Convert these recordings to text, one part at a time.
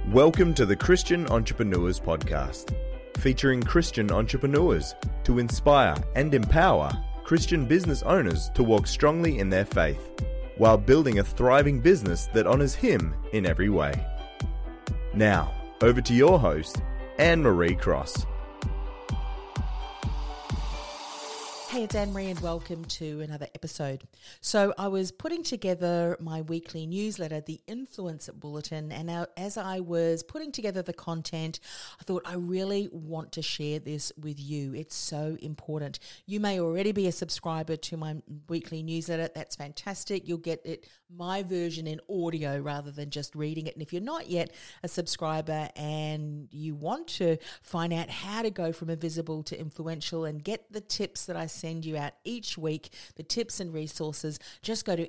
Welcome to the Christian Entrepreneurs Podcast, featuring Christian entrepreneurs to inspire and empower Christian business owners to walk strongly in their faith, while building a thriving business that honors Him in every way. Now, over to your host, Anne-Marie Cross. Hey, it's Anne-Marie and welcome to another episode. So I was putting together my weekly newsletter, the Influencer Bulletin, and now as I was putting together the content, I thought I really want to share this with you. It's so important. You may already be a subscriber to my weekly newsletter. That's fantastic. You'll get it, my version in audio rather than just reading it. And if you're not yet a subscriber and you want to find out how to go from invisible to influential and get the tips that I send you out each week, the tips and resources, just go to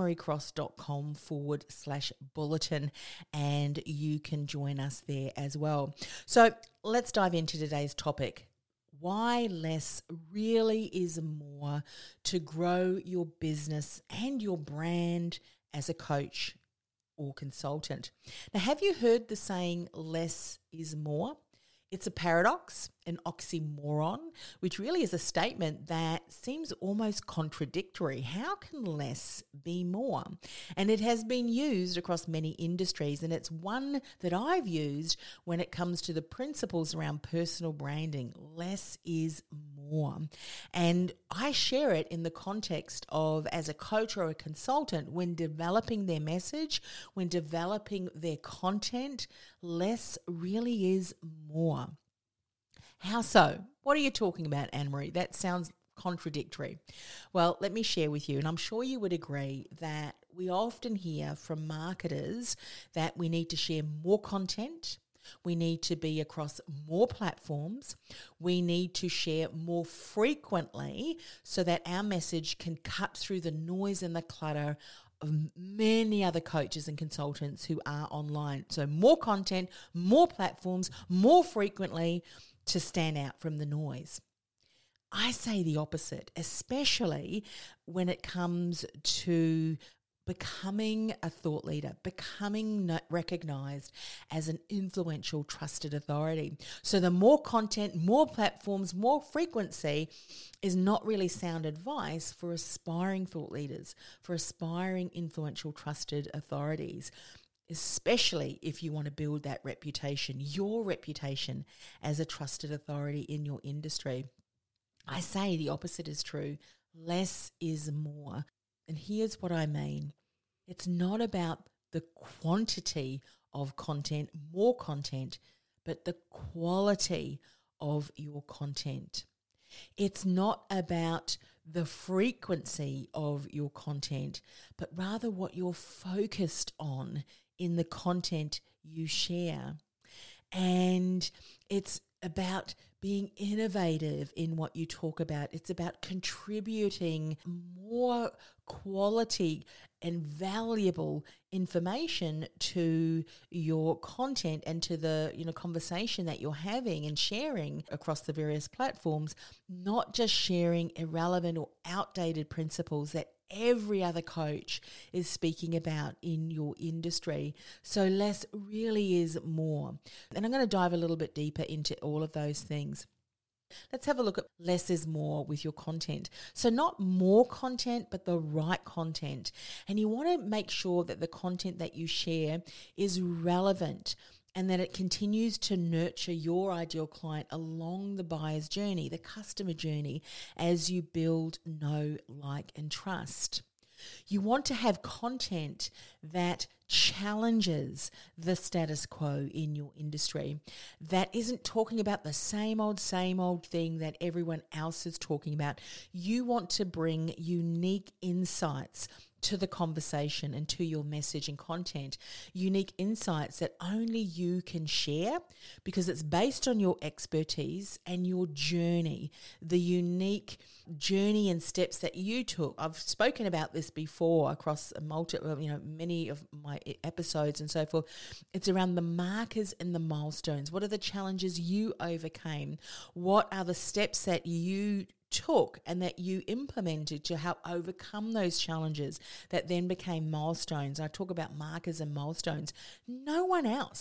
annemariecross.com/bulletin and you can join us there as well. So let's dive into today's topic. Why less really is more to grow your business and your brand as a coach or consultant. Now, have you heard the saying, less is more? It's a paradox, an oxymoron, which really is a statement that seems almost contradictory. How can less be more? And it has been used across many industries, and it's one that I've used when it comes to the principles around personal branding. Less is more. And I share it in the context of, as a coach or a consultant, when developing their message, when developing their content, less really is more. How so? What are you talking about, Anne-Marie? That sounds contradictory. Well, let me share with you, and I'm sure you would agree that we often hear from marketers that we need to share more content, we need to be across more platforms, we need to share more frequently so that our message can cut through the noise and the clutter of many other coaches and consultants who are online. So more content, more platforms, more frequently to stand out from the noise. I say the opposite, especially when it comes to becoming a thought leader, becoming recognized as an influential, trusted authority. So the more content, more platforms, more frequency is not really sound advice for aspiring thought leaders, for aspiring influential, trusted authorities, especially if you want to build that reputation, your reputation as a trusted authority in your industry. I say the opposite is true. Less is more. And here's what I mean. It's not about the quantity of content, more content, but the quality of your content. It's not about the frequency of your content, but rather what you're focused on in the content you share. And it's about being innovative in what you talk about. It's about contributing more quality and valuable information to your content and to the conversation that you're having and sharing across the various platforms, not just sharing irrelevant or outdated principles that every other coach is speaking about in your industry. So less really is more. And I'm going to dive a little bit deeper into all of those things. Let's have a look at less is more with your content. So not more content, but the right content. And you want to make sure that the content that you share is relevant and that it continues to nurture your ideal client along the buyer's journey, the customer journey, as you build, know, like, and trust. You want to have content that challenges the status quo in your industry, that isn't talking about the same old thing that everyone else is talking about. You want to bring unique insights to the conversation and to your message and content, unique insights that only you can share because it's based on your expertise and your journey, the unique journey and steps that you took. I've spoken about this before across many of my episodes and so forth. It's around the markers and the milestones. What are the challenges you overcame? What are the steps that you took and that you implemented to help overcome those challenges that then became milestones? I talk about markers and milestones. No one else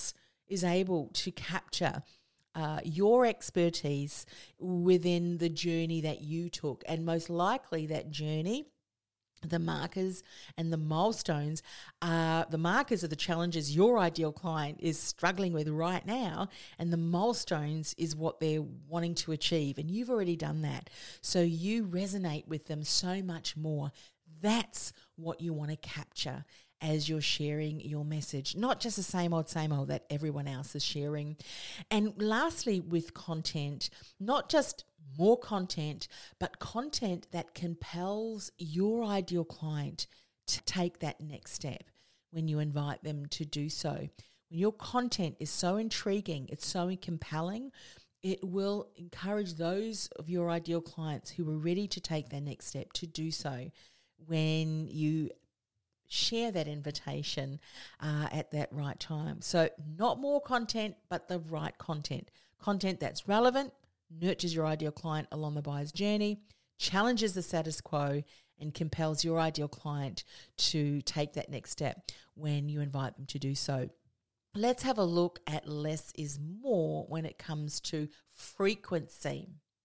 is able to capture your expertise within the journey that you took. And most likely that journey, the markers and the milestones are the markers of the challenges your ideal client is struggling with right now, and the milestones is what they're wanting to achieve. And you've already done that. So you resonate with them so much more. That's what you want to capture as you're sharing your message, not just the same old that everyone else is sharing. And lastly, with content, not just more content, but content that compels your ideal client to take that next step when you invite them to do so. When your content is so intriguing, it's so compelling, it will encourage those of your ideal clients who are ready to take their next step to do so when you share that invitation at that right time. So not more content, but the right content. Content that's relevant, nurtures your ideal client along the buyer's journey, challenges the status quo, and compels your ideal client to take that next step when you invite them to do so. Let's have a look at less is more when it comes to frequency.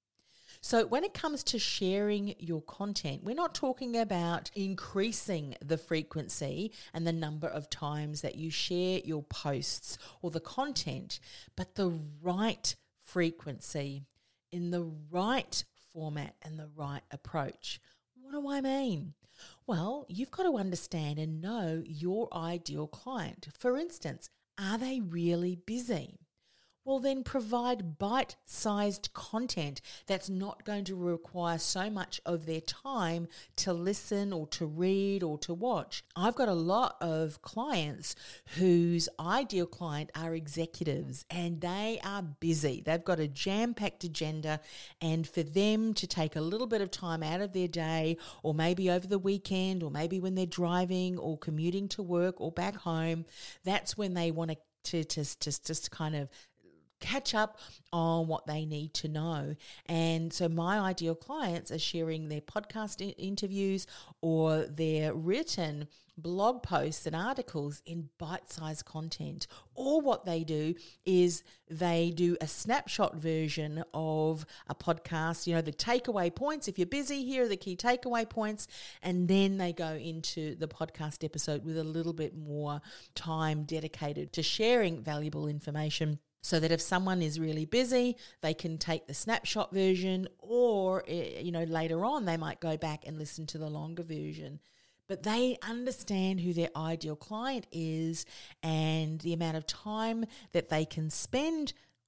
So when it comes to sharing your content, we're not talking about increasing the frequency and the number of times that you share your posts or the content, but the right frequency in the right format and the right approach. What do I mean? Well, you've got to understand and know your ideal client. For instance, are they really busy? Well, then provide bite-sized content that's not going to require so much of their time to listen or to read or to watch. I've got a lot of clients whose ideal client are executives and they are busy. They've got a jam-packed agenda, and for them to take a little bit of time out of their day, or maybe over the weekend, or maybe when they're driving or commuting to work or back home, that's when they want to just kind of catch up on what they need to know. And so my ideal clients are sharing their podcast interviews or their written blog posts and articles in bite-sized content. Or what they do is they do a snapshot version of a podcast, the takeaway points. If you're busy, here are the key takeaway points. And then they go into the podcast episode with a little bit more time dedicated to sharing valuable information, so that if someone is really busy, they can take the snapshot version, or, later on they might go back and listen to the longer version. But they understand who their ideal client is and the amount of time that they can spend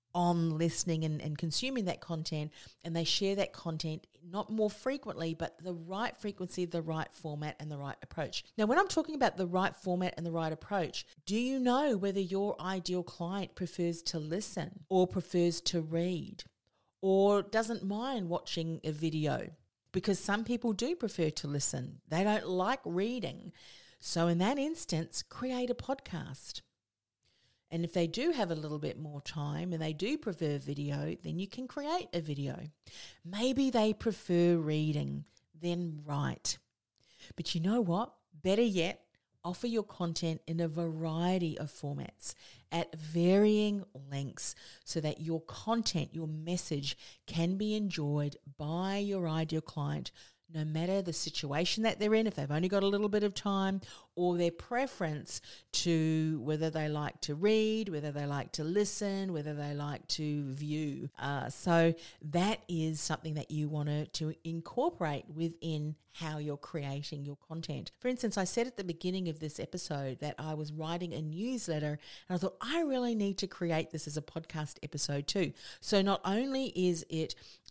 on listening and consuming that content, and they share that content not more frequently, but the right frequency, the right format, and the right approach. Now, when I'm talking about the right format and the right approach, do you know whether your ideal client prefers to listen or prefers to read or doesn't mind watching a video? Because some people do prefer to listen. They don't like reading. So in that instance, create a podcast. And if they do have a little bit more time and they do prefer video, then you can create a video. Maybe they prefer reading, then write. But you know what? Better yet, offer your content in a variety of formats at varying lengths so that your content, your message can be enjoyed by your ideal client, no matter the situation that they're in, if they've only got a little bit of time, or their preference to whether they like to read, whether they like to listen, whether they like to view. So that is something that you want to incorporate within how you're creating your content. For instance, I said at the beginning of this episode that I was writing a newsletter, and I thought I really need to create this as a podcast episode too. So not only is it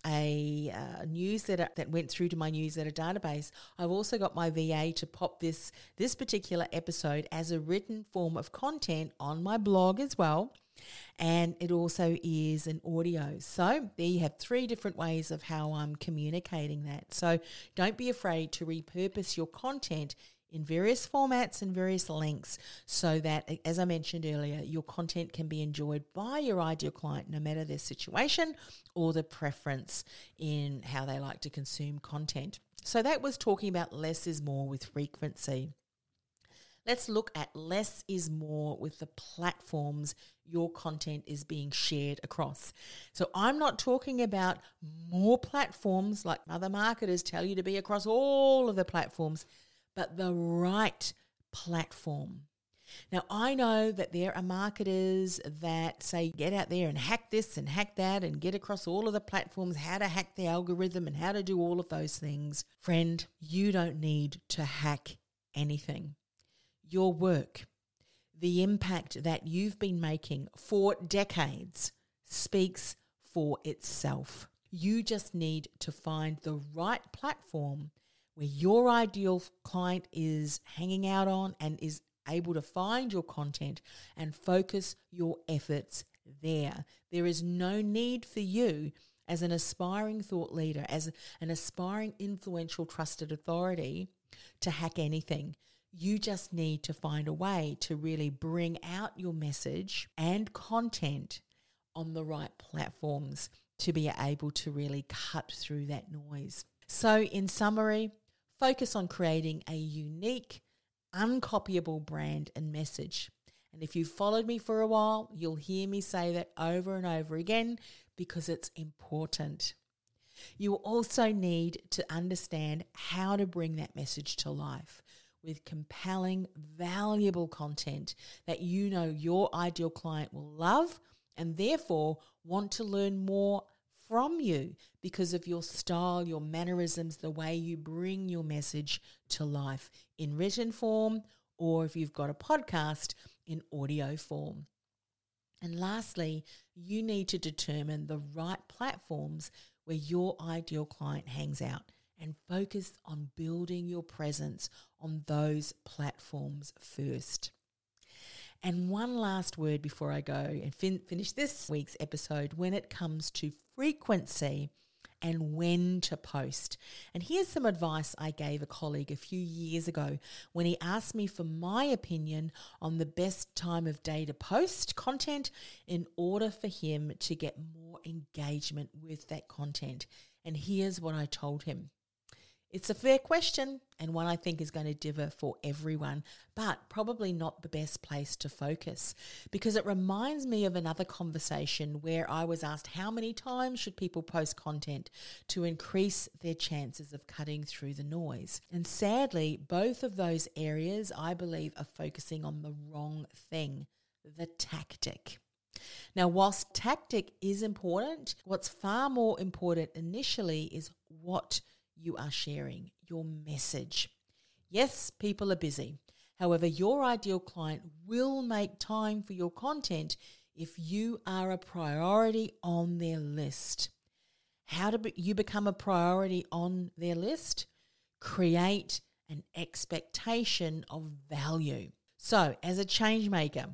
a newsletter that went through to my newsletter database, I've also got my VA to pop this particular episode as a written form of content on my blog as well. And it also is an audio. So there you have 3 different ways of how I'm communicating that. So don't be afraid to repurpose your content in various formats and various lengths so that, as I mentioned earlier, your content can be enjoyed by your ideal client no matter their situation or the preference in how they like to consume content. So that was talking about less is more with frequency. let's look at less is more with the platforms your content is being shared across. So I'm not talking about more platforms like other marketers tell you to be across all of the platforms, but the right platform. Now, I know that there are marketers that say get out there and hack this and hack that and get across all of the platforms, how to hack the algorithm and how to do all of those things. Friend, you don't need to hack anything. Your work, the impact that you've been making for decades speaks for itself. You just need to find the right platform where your ideal client is hanging out on and is able to find your content and focus your efforts there. There is no need for you as an aspiring thought leader, as an aspiring influential trusted authority to hack anything. You just need to find a way to really bring out your message and content on the right platforms to be able to really cut through that noise. So in summary, focus on creating a unique, uncopyable brand and message. And if you've followed me for a while, you'll hear me say that over and over again because it's important. You also need to understand how to bring that message to life with compelling, valuable content that you know your ideal client will love and therefore want to learn more from you because of your style, your mannerisms, the way you bring your message to life in written form, or if you've got a podcast, in audio form. And lastly, you need to determine the right platforms where your ideal client hangs out and focus on building your presence on those platforms first. And one last word before I go and finish this week's episode when it comes to frequency and when to post. And here's some advice I gave a colleague a few years ago when he asked me for my opinion on the best time of day to post content in order for him to get more engagement with that content. And here's what I told him. It's a fair question and one I think is going to differ for everyone, but probably not the best place to focus because it reminds me of another conversation where I was asked how many times should people post content to increase their chances of cutting through the noise. And sadly, both of those areas I believe are focusing on the wrong thing, the tactic. Now, whilst tactic is important, what's far more important initially is what you are sharing, your message. Yes, people are busy. However, your ideal client will make time for your content if you are a priority on their list. How do you become a priority on their list? Create an expectation of value. So, as a change maker,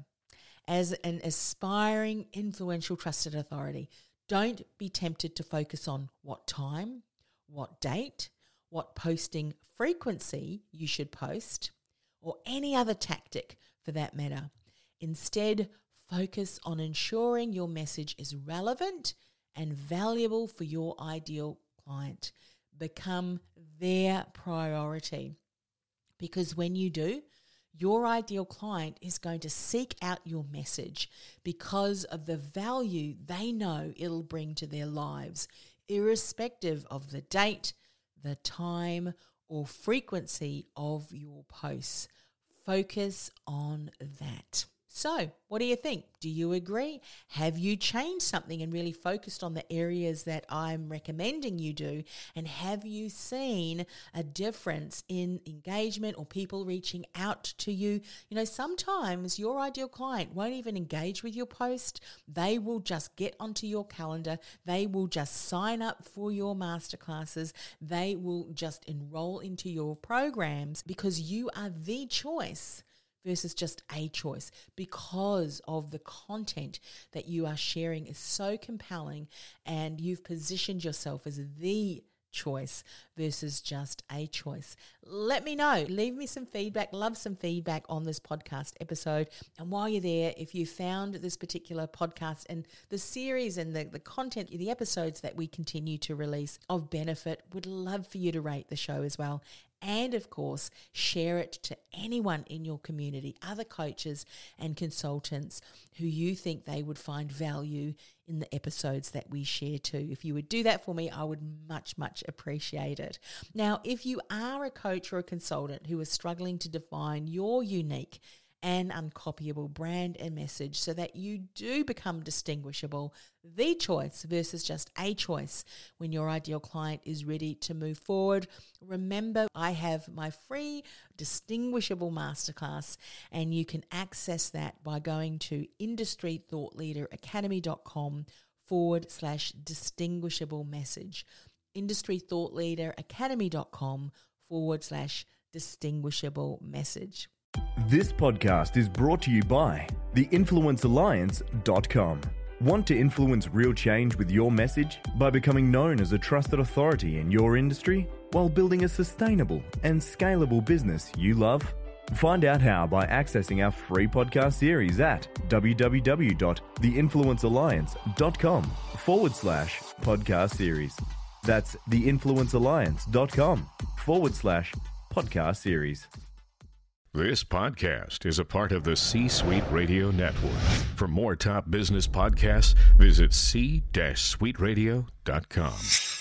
as an aspiring influential trusted authority, don't be tempted to focus on what time, what date, what posting frequency you should post, or any other tactic for that matter. Instead, focus on ensuring your message is relevant and valuable for your ideal client. Become their priority. Because when you do, your ideal client is going to seek out your message because of the value they know it'll bring to their lives, irrespective of the date, the time, or frequency of your posts. Focus on that. So, what do you think? Do you agree? Have you changed something and really focused on the areas that I'm recommending you do? And have you seen a difference in engagement or people reaching out to you? You know, sometimes your ideal client won't even engage with your post. They will just get onto your calendar. They will just sign up for your masterclasses. They will just enroll into your programs because you are the choice versus just a choice, because of the content that you are sharing is so compelling and you've positioned yourself as the choice versus just a choice. Let me know. Leave me some feedback. Love some feedback on this podcast episode. And while you're there, if you found this particular podcast and the series and the content, the episodes that we continue to release of benefit, would love for you to rate the show as well And of course, share it to anyone in your community, other coaches and consultants who you think they would find value in the episodes that we share too. If you would do that for me, I would much, much appreciate it. Now, if you are a coach or a consultant who is struggling to define your unique and uncopyable brand and message so that you do become distinguishable, the choice versus just a choice when your ideal client is ready to move forward, remember I have my free Distinguishable Masterclass, and you can access that by going to industrythoughtleaderacademy.com/distinguishable message. industrythoughtleaderacademy.com/distinguishable message. This podcast is brought to you by theinfluencealliance.com. Want to influence real change with your message by becoming known as a trusted authority in your industry while building a sustainable and scalable business you love? Find out how by accessing our free podcast series at www.theinfluencealliance.com/podcast series. That's theinfluencealliance.com/podcast series. This podcast is a part of the C-Suite Radio Network. For more top business podcasts, visit c-suiteradio.com.